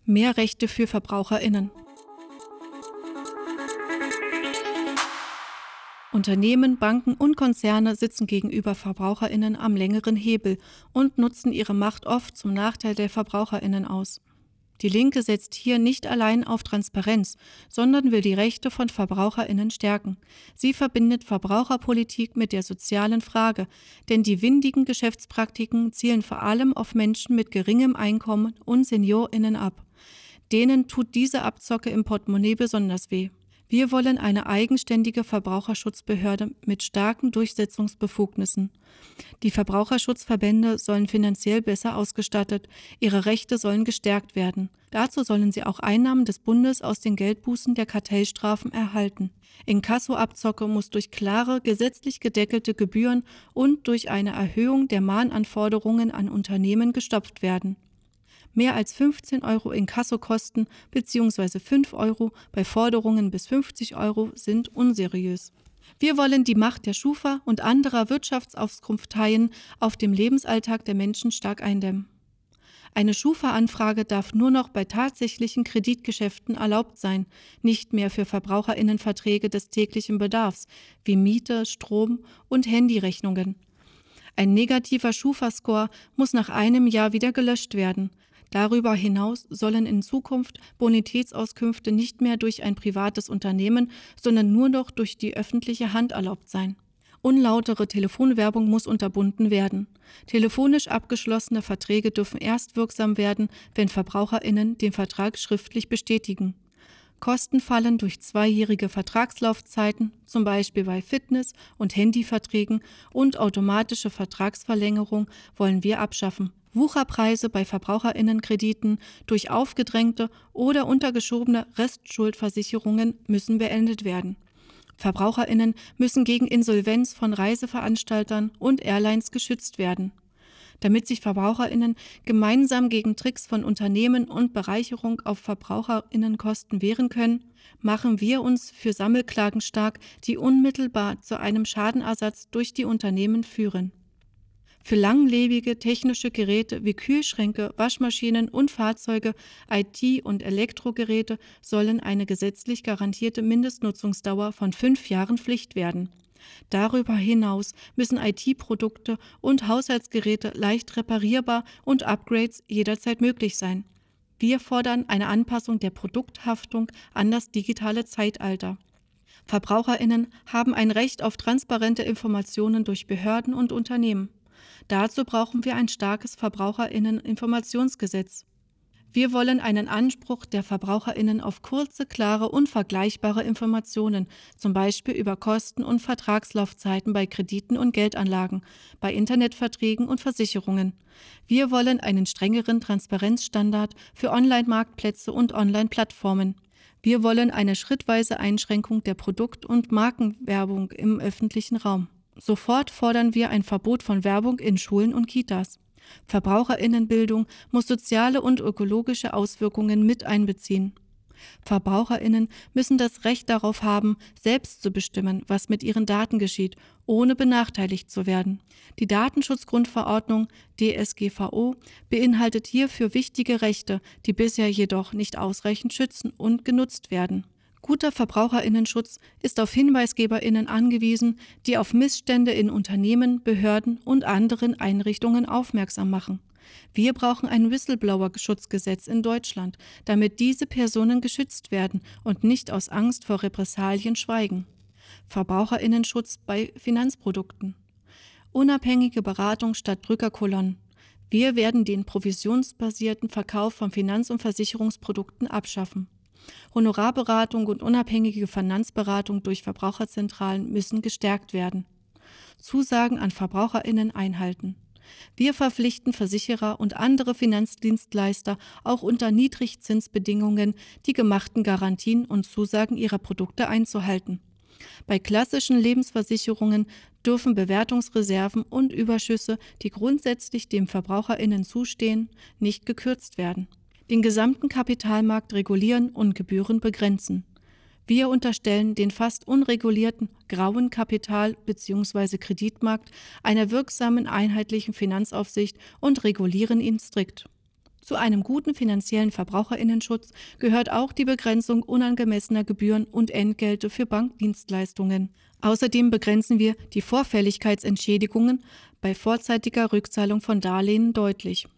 Mehr Rechte für VerbraucherInnen. Unternehmen, Banken und Konzerne sitzen gegenüber VerbraucherInnen am längeren Hebel und nutzen ihre Macht oft zum Nachteil der VerbraucherInnen aus. Die Linke setzt hier nicht allein auf Transparenz, sondern will die Rechte von VerbraucherInnen stärken. Sie verbindet Verbraucherpolitik mit der sozialen Frage, denn die windigen Geschäftspraktiken zielen vor allem auf Menschen mit geringem Einkommen und SeniorInnen ab. Denen tut diese Abzocke im Portemonnaie besonders weh. Wir wollen eine eigenständige Verbraucherschutzbehörde mit starken Durchsetzungsbefugnissen. Die Verbraucherschutzverbände sollen finanziell besser ausgestattet, ihre Rechte sollen gestärkt werden. Dazu sollen sie auch Einnahmen des Bundes aus den Geldbußen der Kartellstrafen erhalten. Inkassoabzocke muss durch klare, gesetzlich gedeckelte Gebühren und durch eine Erhöhung der Mahnanforderungen an Unternehmen gestopft werden. Mehr als 15 € Inkassokosten bzw. 5 € bei Forderungen bis 50 € sind unseriös. Wir wollen die Macht der Schufa und anderer Wirtschaftsauskunfteien auf dem Lebensalltag der Menschen stark eindämmen. Eine Schufa-Anfrage darf nur noch bei tatsächlichen Kreditgeschäften erlaubt sein, nicht mehr für VerbraucherInnenverträge des täglichen Bedarfs wie Miete, Strom und Handyrechnungen. Ein negativer Schufa-Score muss nach einem Jahr wieder gelöscht werden. Darüber hinaus sollen in Zukunft Bonitätsauskünfte nicht mehr durch ein privates Unternehmen, sondern nur noch durch die öffentliche Hand erlaubt sein. Unlautere Telefonwerbung muss unterbunden werden. Telefonisch abgeschlossene Verträge dürfen erst wirksam werden, wenn VerbraucherInnen den Vertrag schriftlich bestätigen. Kosten fallen durch 2-jährige Vertragslaufzeiten, zum Beispiel bei Fitness- und Handyverträgen, und automatische Vertragsverlängerung wollen wir abschaffen. Wucherpreise bei VerbraucherInnenkrediten durch aufgedrängte oder untergeschobene Restschuldversicherungen müssen beendet werden. VerbraucherInnen müssen gegen Insolvenz von Reiseveranstaltern und Airlines geschützt werden. Damit sich VerbraucherInnen gemeinsam gegen Tricks von Unternehmen und Bereicherung auf VerbraucherInnenkosten wehren können, machen wir uns für Sammelklagen stark, die unmittelbar zu einem Schadenersatz durch die Unternehmen führen. Für langlebige technische Geräte wie Kühlschränke, Waschmaschinen und Fahrzeuge, IT- und Elektrogeräte sollen eine gesetzlich garantierte Mindestnutzungsdauer von 5 Jahren Pflicht werden. Darüber hinaus müssen IT-Produkte und Haushaltsgeräte leicht reparierbar und Upgrades jederzeit möglich sein. Wir fordern eine Anpassung der Produkthaftung an das digitale Zeitalter. VerbraucherInnen haben ein Recht auf transparente Informationen durch Behörden und Unternehmen. Dazu brauchen wir ein starkes VerbraucherInnen-Informationsgesetz. Wir wollen einen Anspruch der VerbraucherInnen auf kurze, klare und vergleichbare Informationen, zum Beispiel über Kosten und Vertragslaufzeiten bei Krediten und Geldanlagen, bei Internetverträgen und Versicherungen. Wir wollen einen strengeren Transparenzstandard für Online-Marktplätze und Online-Plattformen. Wir wollen eine schrittweise Einschränkung der Produkt- und Markenwerbung im öffentlichen Raum. Sofort fordern wir ein Verbot von Werbung in Schulen und Kitas. VerbraucherInnenbildung muss soziale und ökologische Auswirkungen mit einbeziehen. VerbraucherInnen müssen das Recht darauf haben, selbst zu bestimmen, was mit ihren Daten geschieht, ohne benachteiligt zu werden. Die Datenschutzgrundverordnung DSGVO beinhaltet hierfür wichtige Rechte, die bisher jedoch nicht ausreichend schützen und genutzt werden. Guter VerbraucherInnenschutz ist auf HinweisgeberInnen angewiesen, die auf Missstände in Unternehmen, Behörden und anderen Einrichtungen aufmerksam machen. Wir brauchen ein Whistleblower-Schutzgesetz in Deutschland, damit diese Personen geschützt werden und nicht aus Angst vor Repressalien schweigen. VerbraucherInnenschutz bei Finanzprodukten. Unabhängige Beratung statt Drückerkolonnen. Wir werden den provisionsbasierten Verkauf von Finanz- und Versicherungsprodukten abschaffen. Honorarberatung und unabhängige Finanzberatung durch Verbraucherzentralen müssen gestärkt werden. Zusagen an VerbraucherInnen einhalten. Wir verpflichten Versicherer und andere Finanzdienstleister auch unter Niedrigzinsbedingungen, die gemachten Garantien und Zusagen ihrer Produkte einzuhalten. Bei klassischen Lebensversicherungen dürfen Bewertungsreserven und Überschüsse, die grundsätzlich dem VerbraucherInnen zustehen, nicht gekürzt werden. Den gesamten Kapitalmarkt regulieren und Gebühren begrenzen. Wir unterstellen den fast unregulierten grauen Kapital- bzw. Kreditmarkt einer wirksamen einheitlichen Finanzaufsicht und regulieren ihn strikt. Zu einem guten finanziellen Verbraucherinnenschutz gehört auch die Begrenzung unangemessener Gebühren und Entgelte für Bankdienstleistungen. Außerdem begrenzen wir die Vorfälligkeitsentschädigungen bei vorzeitiger Rückzahlung von Darlehen deutlich.